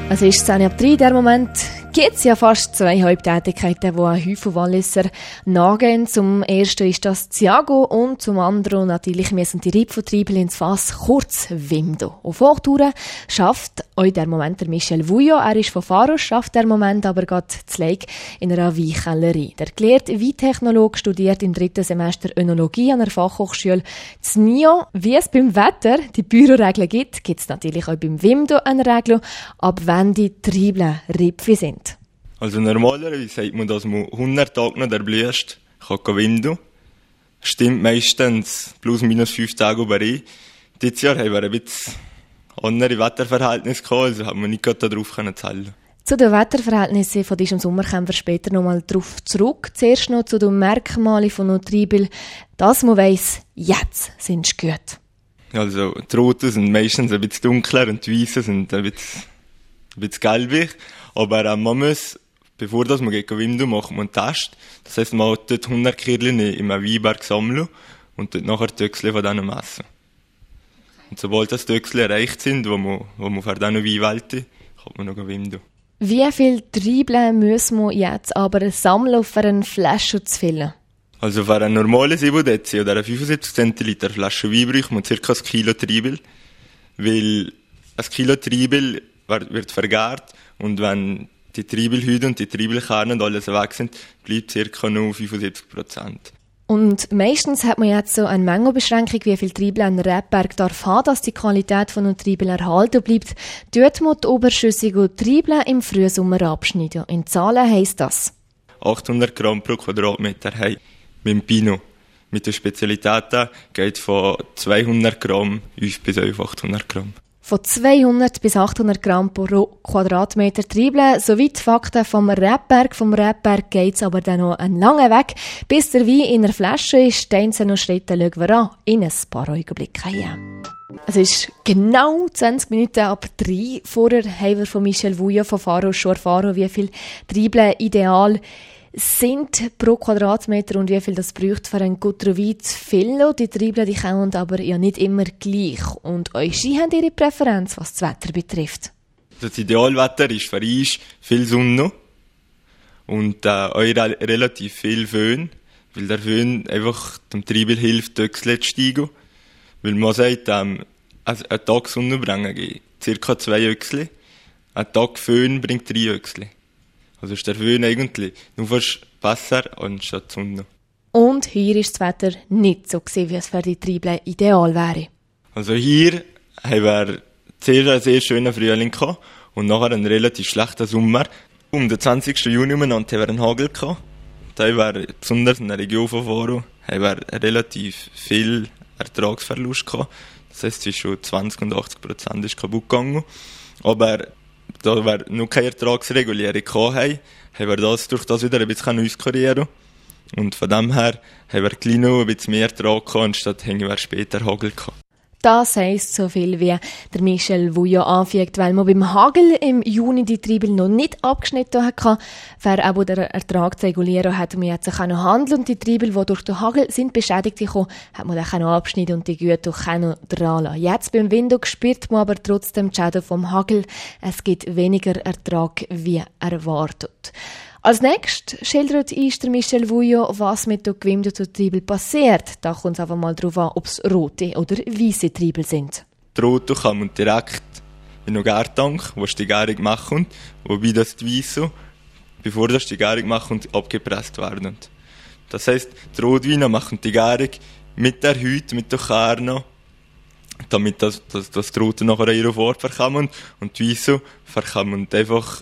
Es ist 10 ab 3, der Moment gibt es ja fast 2 Haupttätigkeiten, die ein Häufchen Walliser nachgehen. Zum ersten ist das Ziago und zum anderen natürlich müssen die Reibvertriebel ins Fass, kurz Wimdo. Auf Hochtouren schafft euch der Moment der Michel Vujo. Er ist von Faro, schafft der Moment aber gerade zu Leik in einer Weinkellerei. Der gelehrte Weintechnologe studiert im 3. Semester Önologie an der Fachhochschule Znio. Wie es beim Wetter die Büroregeln gibt, gibt es natürlich auch beim Wimdo eine Regel, ab wenn die Triebel reifig sind. Also normalerweise sagt man, dass man 100 Tage nach der Blüste kann Wimdo. Stimmt meistens plus minus 5 Tage über ein. Dieses Jahr haben wir ein bisschen andere Wetterverhältnisse gehabt, also haben wir nicht gerade darauf zählen. Zu den Wetterverhältnissen von diesem Sommer kommen wir später noch mal darauf zurück. Zuerst noch zu den Merkmalen von einem Triebel, dass man weiss, jetzt sind sie gut. Also die Roten sind meistens ein bisschen dunkler und die Weißen sind ein bisschen gelblich. Aber man muss, bevor man gegen Wimdo macht, man einen Test. Das heisst, man hat dort 100 Kirchen in einem Weinberg sammeln und dort nachher die Töchsel von denen messen. Und sobald das Töchsel erreicht sind, wo man für diesen Wein wählt, kann man noch Wimdo. Wie viele Triebel muss man jetzt aber sammeln, um für eine Flasche zu füllen? Also für eine normale 7 Dezi oder eine 75 Zentiliter Flasche Wein braucht man ca. 1 Kilo Triebel. Weil 1 Kilo Triebel wird vergart und wenn die Triebelhüte und die Triebelkerne und alles weg sind, bleibt ca. nur 75%. Und meistens hat man jetzt so eine Mengenbeschränkung, wie viel Triebel ein Rebberg darf haben, dass die Qualität von einem Triebel erhalten bleibt. Dort muss die oberschüssige Triebel im Frühsommer abschneiden. In Zahlen heisst das 800 Gramm pro Quadratmeter haben mit dem Pinot. Mit den Spezialitäten geht von 200 Gramm bis auf 800 Gramm. Von 200 bis 800 Gramm pro Quadratmeter Triebel. Soweit die Fakten vom Rebberg. Vom Rebberg geht es aber dann noch einen langen Weg. Bis der Wein in der Flasche ist, den noch Schritte schauen wir an. In ein paar Augenblicken hier. Es ist genau 20 Minuten ab 3. Vorher haben wir von Michel Vujo von Faro schon erfahren, wie viel Triebel ideal sind pro Quadratmeter und wie viel das braucht für einen guten Wein zu füllen. Die Triebel, die kommen aber ja nicht immer gleich. Und eure Ski haben ihre Präferenz, was das Wetter betrifft. Das Idealwetter ist für uns viel Sonne und relativ viel Föhn, weil der Föhn einfach dem Triebel hilft, die Öchsel zu steigen. Weil man sagt, einen Tag Sonne bringen geht ca. 2 Öchsel, ein Tag Föhn bringt 3 Öchsel. Also ist der Föhn eigentlich nur fast besser anstatt die Sonne. Und hier ist das Wetter nicht so gewesen, wie es für die Triebel ideal wäre. Also hier haben wir zuerst einen sehr schönen Frühling gehabt und nachher einen relativ schlechten Sommer. Um den 20. Juni umeinander haben wir einen Hagel gehabt. Da haben wir, besonders in der Region von Faro, haben wir relativ viel Ertragsverlust gehabt. Das heisst, zwischen 20 und 80% ist kaputt gegangen. Aber da wir noch keine Ertragsregulierung hatten, haben wir das durch das wieder ein bisschen auskurieren. Und von dem her haben wir gleich noch ein bisschen mehr Ertrag gehabt, anstatt haben wir später Hagel gehabt. Das heisst so viel wie der Michel Vujo anfügt, weil man beim Hagel im Juni die Triebel noch nicht abgeschnitten hatte. Für aber den Ertrag zu regulieren, hat man jetzt auch noch handeln und die Triebel, die durch den Hagel sind beschädigt gekommen, hat man dann noch abschneiden und die Güte auch noch dran lassen. Jetzt beim Windhoek spürt man aber trotzdem die Schäden vom Hagel. Es gibt weniger Ertrag wie erwartet. Als nächstes schildert uns der Michel Vujo, was mit den gewimmten Triebel passiert. Da kommt es einfach mal darauf an, ob es rote oder weiße Triebel sind. Die rote kann man direkt in einen Gärtank, wo die Gärung machen, wobei das die weiße, bevor das die Gärung machen, abgepresst werden. Das heisst, die Rotweine machen die Gärung mit der Hüte, mit der Kerne, damit das die rote nachher in ihre Farbe verkommen und die weiße verkommen einfach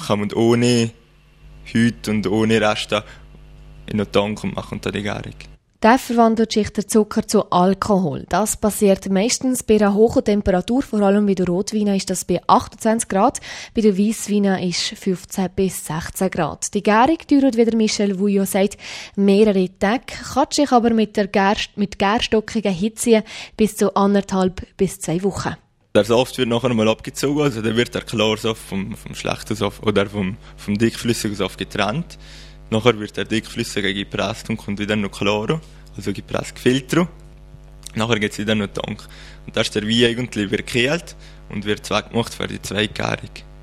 ohne Hüte und ohne Reste in den Tank und machen dann die Gärung. Der verwandelt sich der Zucker zu Alkohol. Das passiert meistens bei einer hohen Temperatur, vor allem bei den Rotweinen ist das bei 28 Grad, bei den Weissweinen ist 15 bis 16 Grad. Die Gärung dauert, wie der Michel Vujo sagt, mehrere Tage, kann sich aber mit gärstockigen Hitze bis zu 1,5 bis 2 Wochen. Der Saft wird nachher mal abgezogen, also dann wird der Klarsaft vom schlechten Saft oder vom dickflüssigen Saft getrennt. Nachher wird der dickflüssige gepresst und kommt wieder noch klarer, also gepresst gefiltert. Nachher geht es wieder noch in den Tank. Und da ist der Wein eigentlich gekühlt und wird weggemacht für die Zweigärung.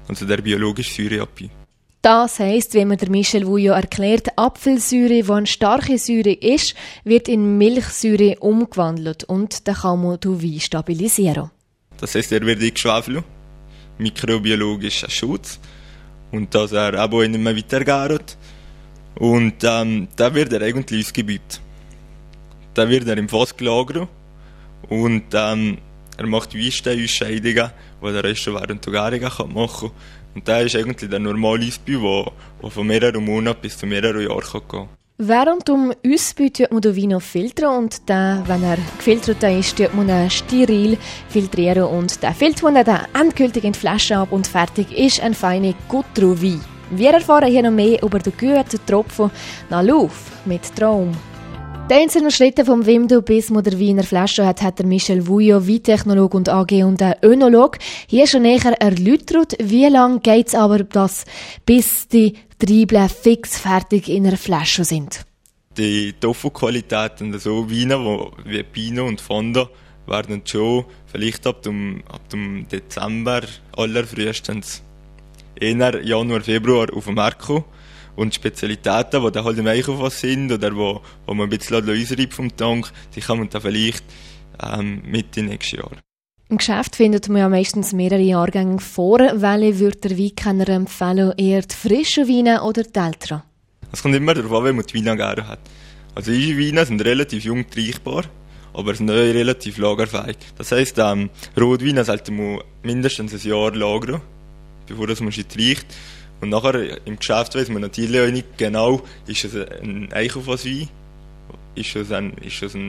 also der biologische Säureabbau. Das heisst, wie mir der Michel Vuillot erklärt, Apfelsäure, die eine starke Säure ist, wird in Milchsäure umgewandelt und dann kann man den Wein stabilisieren. Das heisst, er wird eingeschwefelt, mikrobiologischer Schutz, und dass er aber nicht mehr weitergeht. Und dann wird er eigentlich ausgebaut. Dann wird er im Fass gelagert und er macht Weinsteinausscheidungen, die der Rest während der Gärung machen kann. Und das ist eigentlich der normale Ausbau, der von mehreren Monaten bis zu mehreren Jahren gehen kann. Während dem Ausbau tut man den Wein noch filtern und dann, wenn er gefiltert ist, tut man ihn steril filtrieren und dann füllt man dann endgültig in die Flasche ab und fertig ist ein feiner Coutreau-Wein. Wir erfahren hier noch mehr über den guten Tropfen nach Lauf mit Traum. Die einzelnen Schritte vom Wimdu bis man den Wein in der Flasche hat der Michel Vuillot, Weintechnologe und AG und Önolog, hier schon näher erläutert. Wie lange geht es aber, bis die Triebel fix fertig in der Flasche sind? Die Tofu-Qualitäten, so Weine wie Pinot und Fondo, werden schon vielleicht ab dem Dezember allerfrühestens eher Januar, Februar auf den Markt kommen. Und Spezialitäten, die dann halt im Einkauf sind oder wo man ein bisschen ausreibt vom Tank, die kann man dann vielleicht Mitte nächstes Jahr. Im Geschäft findet man ja meistens mehrere Jahrgänge vor. Welche würde der Weinkenner empfehlen? Eher die frischen Weine oder die älteren? Es kommt immer darauf an, wie man die Weine gerne hat. Also unsere Weine sind relativ jung trinkbar, aber sind auch relativ lagerfähig. Das heisst, Rotweine sollte man mindestens ein Jahr lagern, bevor man sie trinkt. Und nachher im Geschäft weiss man natürlich auch nicht genau, ist es ein Einkaufswein, ist es eine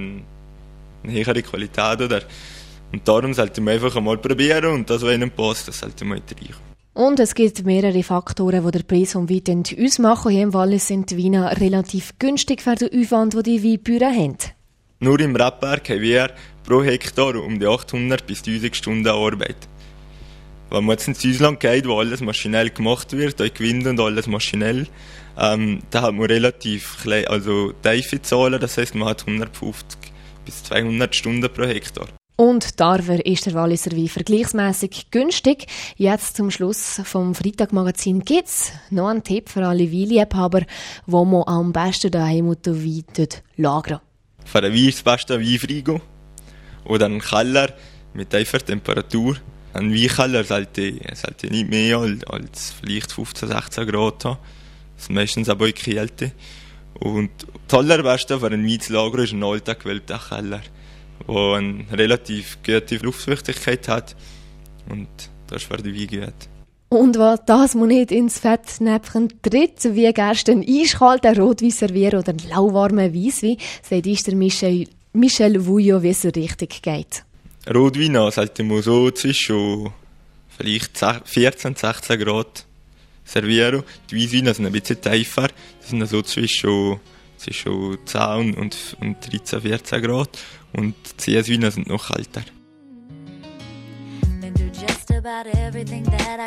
höhere Qualität oder. Und darum sollte man einfach einmal probieren und das, was einem passt, das sollte man trinken. Und es gibt mehrere Faktoren, die den Preis vom Wein ausmachen. Hier im Wallis sind die Weine relativ günstig für den Aufwand, den die Weinbauern haben. Nur im Rebberg haben wir pro Hektar um die 800 bis 1000 Stunden Arbeit. Wenn man jetzt ins Ausland geht, wo alles maschinell gemacht wird, auch Gewinde und alles maschinell, da hat man relativ tiefe Zahlen, das heisst, man hat 150 bis 200 Stunden pro Hektar. Und dafür ist der Walliser Wein vergleichsmässig günstig. Jetzt zum Schluss vom Freitagmagazin gibt's noch einen Tipp für alle Weinliebhaber, wo man am besten daheim den Wein lagern. Für einen Wein ist das beste Weinfrigo oder einen Keller mit tiefer Temperatur. Ein Weinkeller sollte nicht mehr als vielleicht 15, 16 Grad haben. Das ist meistens aber auch Kälte. Und das allerbeste für einen Wein zu lagern ist ein alter, gewölbter Keller, der eine relativ gute Luftfeuchtigkeit hat. Und das ist für den Wein gut. Und was das man nicht ins Fettnäpfchen tritt, wie gärst du einen eiskalten Rotwein servieren oder einen lauwarmen Weisswein, sagt uns der Michel Vuillot, wie es so richtig geht. Rotwein sollte man so zwischen vielleicht 14, 16 Grad servieren. Die Weissweine sind ein bisschen tiefer, die sind so zwischen 10 und 13, 14 Grad. Und die Weine sind noch kälter.